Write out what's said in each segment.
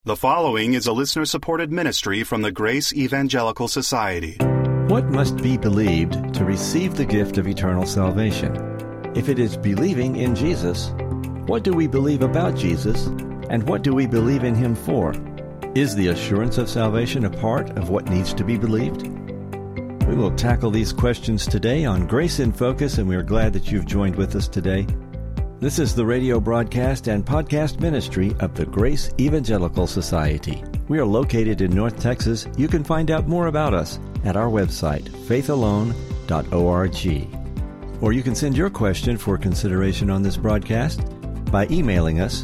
The following is a listener-supported ministry from the Grace Evangelical Society. What must be believed to receive the gift of eternal salvation? If it is believing in Jesus, what do we believe about Jesus, and what do we believe in Him for? Is the assurance of salvation a part of what needs to be believed? We will tackle these questions today on Grace in Focus, and we are glad that you've joined with us today. This is the radio broadcast and podcast ministry of the Grace Evangelical Society. We are located in North Texas. You can find out more about us at our website, faithalone.org. Or you can send your question for consideration on this broadcast by emailing us,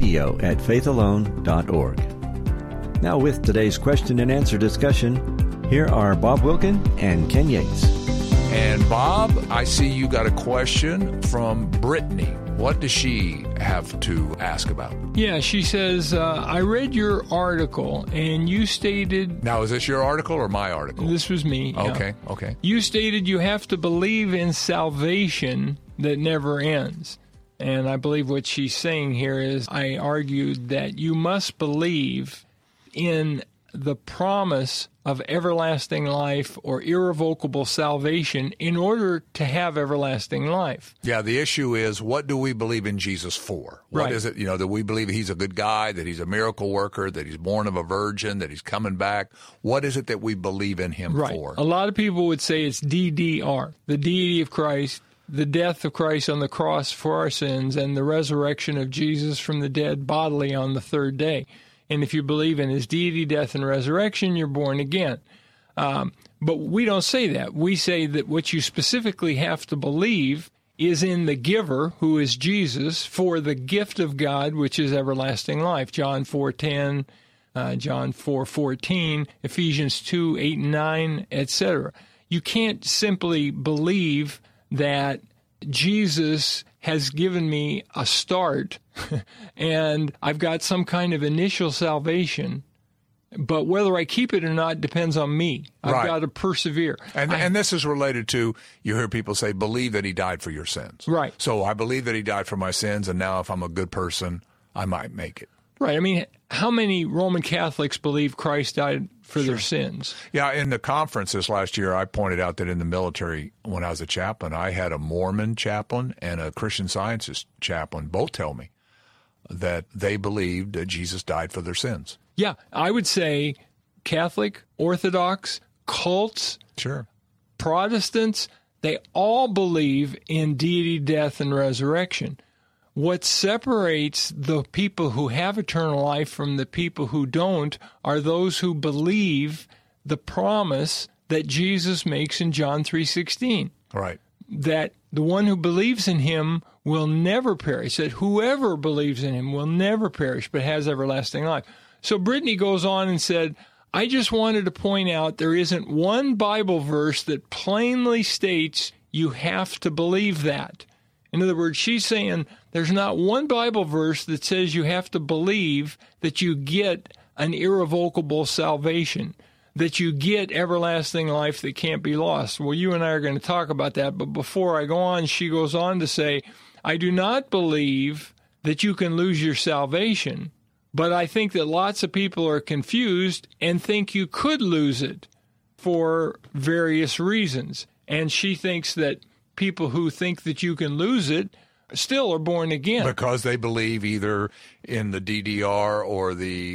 radio@faithalone.org. Now with today's question and answer discussion, here are Bob Wilkin and Ken Yates. And Bob, I see you got a question from Brittany. What does she have to ask about? Yeah, she says, I read your article, and you stated... Now, is this your article or my article? This was me. Okay, yeah. okay. You stated you have to believe in salvation that never ends. And I believe what she's saying here is, I argued that you must believe in the promise of everlasting life or irrevocable salvation in order to have everlasting life. Yeah, the issue is, what do we believe in Jesus for? What is it, that we believe he's a good guy, that he's a miracle worker, that he's born of a virgin, that he's coming back? What is it that we believe in him for? A lot of people would say it's DDR, the deity of Christ, the death of Christ on the cross for our sins, and the resurrection of Jesus from the dead bodily on the third day. And if you believe in his deity, death, and resurrection, you're born again. But we don't say that. We say that what you specifically have to believe is in the giver, who is Jesus, for the gift of God, which is everlasting life. John 4:10, John 4:14, Ephesians 2:8 and 9, etc. You can't simply believe that Jesus has given me a start and I've got some kind of initial salvation, but whether I keep it or not depends on me. I've got to persevere. And this is related to, you hear people say, believe that he died for your sins. Right. So I believe that he died for my sins, and now if I'm a good person, I might make it. Right. I mean, how many Roman Catholics believe Christ died for their sins? Yeah, in the conference this last year, I pointed out that in the military, when I was a chaplain, I had a Mormon chaplain and a Christian Sciences chaplain both tell me that they believed that Jesus died for their sins. Yeah, I would say Catholic, Orthodox, cults, Protestants, they all believe in deity, death, and resurrection. What separates the people who have eternal life from the people who don't are those who believe the promise that Jesus makes in John 3:16. Right. That the one who believes in him will never perish, that whoever believes in him will never perish but has everlasting life. So Brittany goes on and said, I just wanted to point out there isn't one Bible verse that plainly states you have to believe that. In other words, she's saying there's not one Bible verse that says you have to believe that you get an irrevocable salvation, that you get everlasting life that can't be lost. Well, you and I are going to talk about that, but before I go on, she goes on to say, I do not believe that you can lose your salvation, but I think that lots of people are confused and think you could lose it for various reasons. And she thinks that people who think that you can lose it still are born again. Because they believe either in the DDR or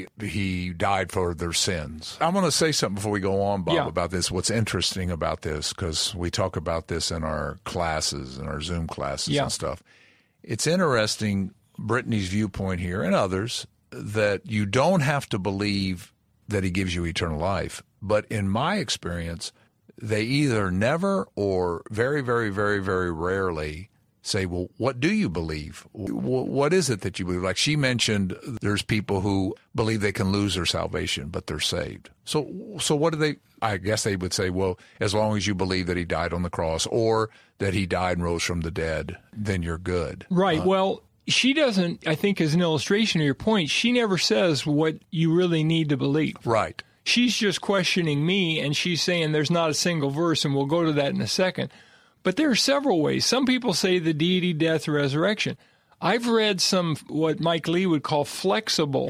he died for their sins. I want to say something before we go on, Bob, about this. What's interesting about this, because we talk about this in our classes, in our Zoom classes and stuff. It's interesting, Brittany's viewpoint here and others, that you don't have to believe that he gives you eternal life. But in my experience, they either never or very, very, very, very rarely say, well, what do you believe? What is it that you believe? Like she mentioned, there's people who believe they can lose their salvation, but they're saved. So what do they, I guess they would say, well, as long as you believe that he died on the cross or that he died and rose from the dead, then you're good. Right. Well, she doesn't, I think as an illustration of your point, she never says what you really need to believe. Right. She's just questioning me, and she's saying there's not a single verse, and we'll go to that in a second. But there are several ways. Some people say the deity, death, resurrection. I've read some what Mike Lee would call flexible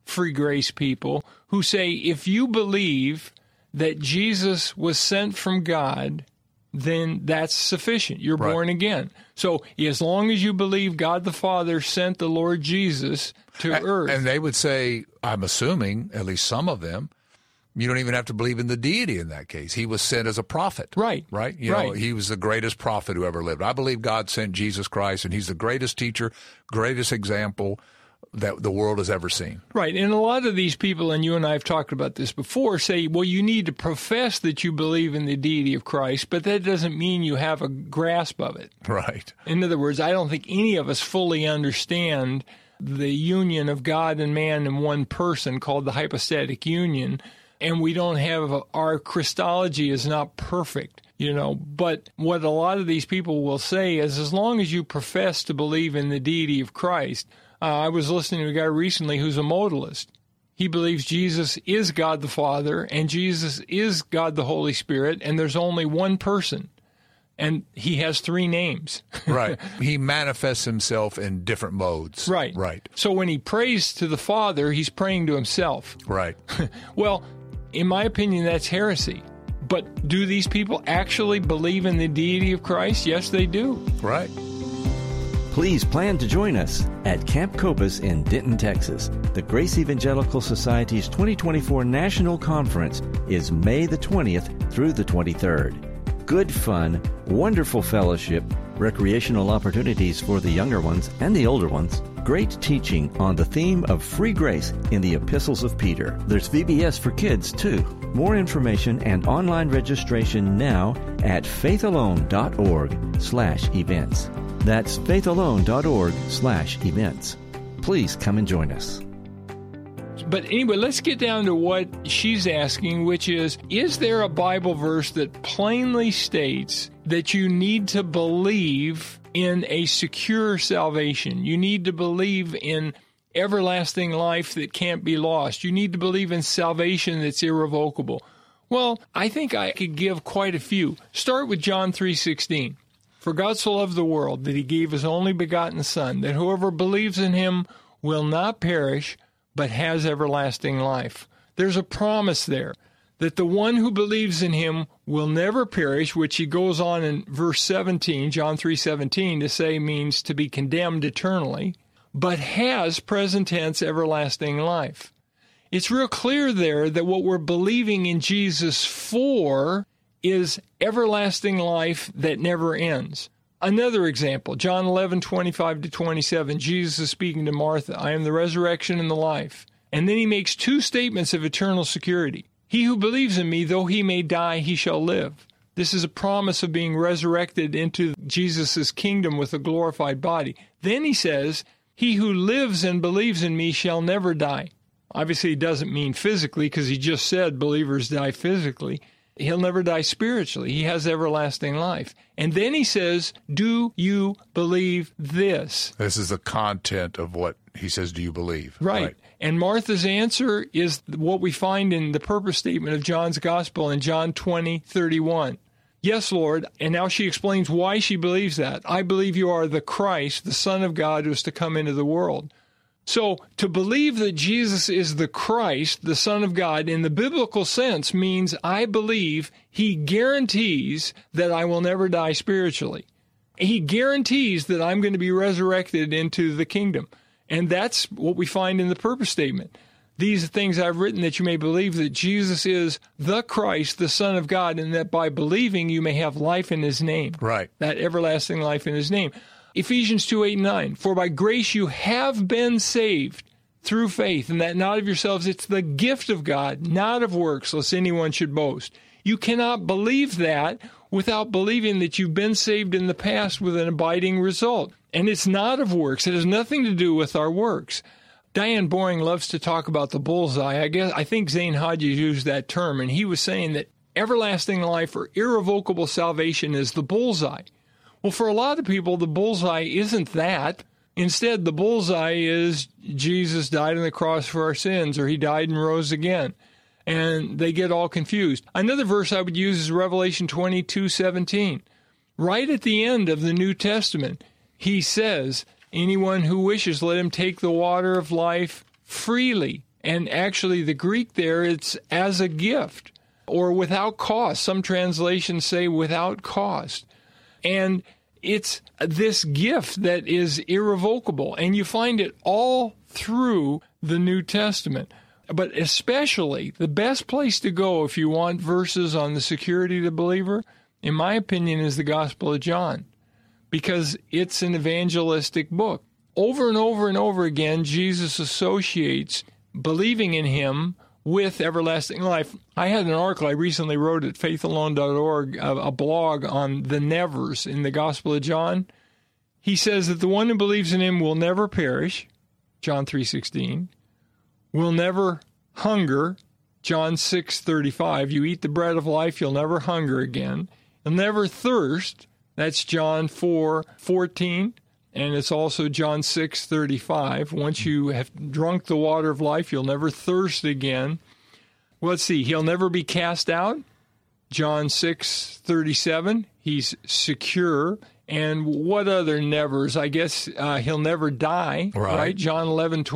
free grace people who say if you believe that Jesus was sent from God, then that's sufficient. You're born again. So as long as you believe God the Father sent the Lord Jesus to earth. And they would say, I'm assuming, at least some of them, you don't even have to believe in the deity in that case. He was sent as a prophet. Right. Right? You know, he was the greatest prophet who ever lived. I believe God sent Jesus Christ, and he's the greatest teacher, greatest example that the world has ever seen. Right. And a lot of these people, and you and I have talked about this before, say, well, you need to profess that you believe in the deity of Christ, but that doesn't mean you have a grasp of it. Right. In other words, I don't think any of us fully understand the union of God and man in one person called the hypostatic union, and we don't have, our Christology is not perfect. You know, but what a lot of these people will say is as long as you profess to believe in the deity of Christ. I was listening to a guy recently who's a modalist. He believes Jesus is God the Father and Jesus is God the Holy Spirit, and there's only one person, and he has three names. Right. He manifests himself in different modes. Right. Right. So when he prays to the Father, he's praying to himself. Right. Well, in my opinion, that's heresy. But do these people actually believe in the deity of Christ? Yes, they do. Right. Please plan to join us at Camp Copus in Denton, Texas. The Grace Evangelical Society's 2024 National Conference is May the 20th through the 23rd. Good fun, wonderful fellowship, recreational opportunities for the younger ones and the older ones, great teaching on the theme of free grace in the epistles of Peter. There's VBS for kids, too. More information and online registration now at faithalone.org/events. That's faithalone.org/events. Please come and join us. But anyway, let's get down to what she's asking, which is there a Bible verse that plainly states that you need to believe in a secure salvation? You need to believe in everlasting life that can't be lost. You need to believe in salvation that's irrevocable. Well, I think I could give quite a few. Start with John 3:16. For God so loved the world that he gave his only begotten Son, that whoever believes in him will not perish, but has everlasting life. There's a promise there that the one who believes in him will never perish, which he goes on in verse 17, John 3:17, to say means to be condemned eternally, but has, present tense, everlasting life. It's real clear there that what we're believing in Jesus for is everlasting life that never ends. Another example, John 11:25-27, Jesus is speaking to Martha, I am the resurrection and the life. And then he makes two statements of eternal security. He who believes in me, though he may die, he shall live. This is a promise of being resurrected into Jesus' kingdom with a glorified body. Then he says, he who lives and believes in me shall never die. Obviously, he doesn't mean physically, because he just said believers die physically. He'll never die spiritually. He has everlasting life. And then he says, do you believe this? This is the content of what he says, do you believe? Right. And Martha's answer is what we find in the purpose statement of John's Gospel in John 20:31. Yes, Lord. And now she explains why she believes that. I believe you are the Christ, the Son of God, who is to come into the world. So to believe that Jesus is the Christ, the Son of God, in the biblical sense means I believe he guarantees that I will never die spiritually. He guarantees that I'm going to be resurrected into the kingdom. And that's what we find in the purpose statement. These are things I've written that you may believe that Jesus is the Christ, the Son of God, and that by believing you may have life in his name. Right. That everlasting life in his name. Ephesians 2:8-9, for by grace you have been saved through faith, and that not of yourselves, it's the gift of God, not of works, lest anyone should boast. You cannot believe that without believing that you've been saved in the past with an abiding result. And it's not of works. It has nothing to do with our works. Diane Boring loves to talk about the bullseye. I think Zane Hodges used that term, and he was saying that everlasting life or irrevocable salvation is the bullseye. Well, for a lot of people, the bullseye isn't that. Instead, the bullseye is Jesus died on the cross for our sins, or he died and rose again. And they get all confused. Another verse I would use is Revelation 22:17. Right at the end of the New Testament, he says, anyone who wishes, let him take the water of life freely. And actually, the Greek there, it's as a gift or without cost. Some translations say without cost. And it's this gift that is irrevocable. And you find it all through the New Testament. But especially, the best place to go if you want verses on the security of the believer, in my opinion, is the Gospel of John, because it's an evangelistic book. Over and over and over again, Jesus associates believing in him with everlasting life. I had an article I recently wrote at faithalone.org, a blog on the nevers in the Gospel of John. He says that the one who believes in him will never perish, John 3:16, will never hunger, John 6:35. You eat the bread of life, you'll never hunger again. You'll never thirst, that's John 4:14. And it's also John 6:35. Once you have drunk the water of life, you'll never thirst again. Well, let's see. He'll never be cast out. John 6:37. He's secure. And what other nevers? I guess he'll never die. Right? John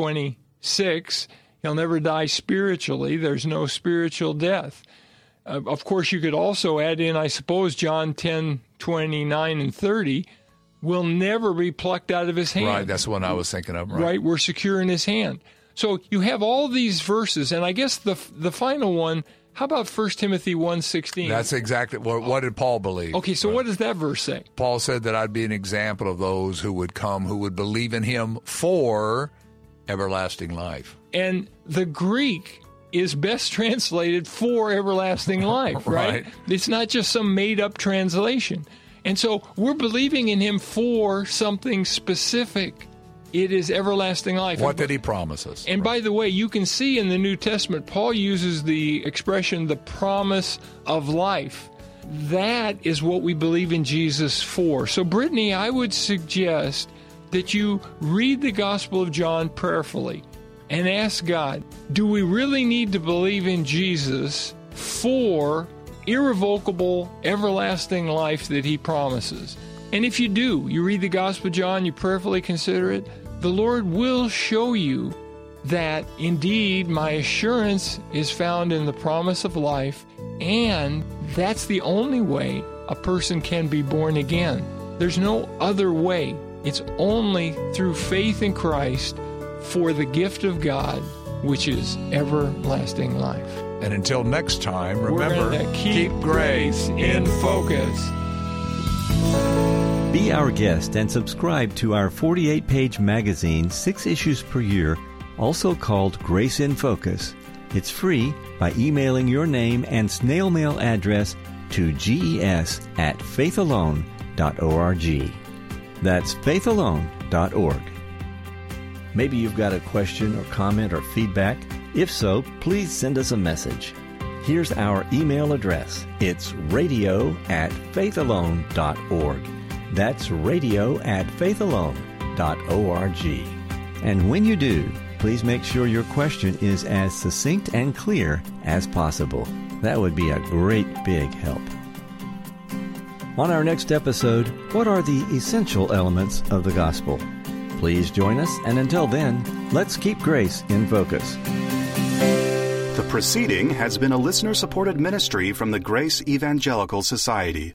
11:26. He'll never die spiritually. There's no spiritual death. Of course, you could also add in, I suppose, John 10:29 and 30. Will never be plucked out of his hand. Right, that's the one I was thinking of. Right, we're secure in his hand. So you have all these verses, and I guess the final one, how about 1 Timothy 1:16? That's exactly, what did Paul believe? Okay, so what does that verse say? Paul said that I'd be an example of those who would come, who would believe in him for everlasting life. And the Greek is best translated for everlasting life, right? It's not just some made-up translation. And so we're believing in him for something specific. It is everlasting life. What did he promise us? And by the way, you can see in the New Testament, Paul uses the expression, the promise of life. That is what we believe in Jesus for. So, Brittany, I would suggest that you read the Gospel of John prayerfully and ask God, do we really need to believe in Jesus for irrevocable, everlasting life that he promises? And if you do, you read the Gospel of John, you prayerfully consider it, the Lord will show you that indeed my assurance is found in the promise of life, and that's the only way a person can be born again. There's no other way. It's only through faith in Christ for the gift of God, which is everlasting life. And until next time, remember, keep grace in focus. Be our guest and subscribe to our 48-page magazine, 6 issues per year, also called Grace in Focus. It's free by emailing your name and snail mail address to ges@faithalone.org. That's faithalone.org. Maybe you've got a question or comment or feedback. If so, please send us a message. Here's our email address. It's radio@faithalone.org. That's radio@faithalone.org. And when you do, please make sure your question is as succinct and clear as possible. That would be a great big help. On our next episode, what are the essential elements of the gospel? Please join us, and until then, let's keep grace in focus. The proceeding has been a listener-supported ministry from the Grace Evangelical Society.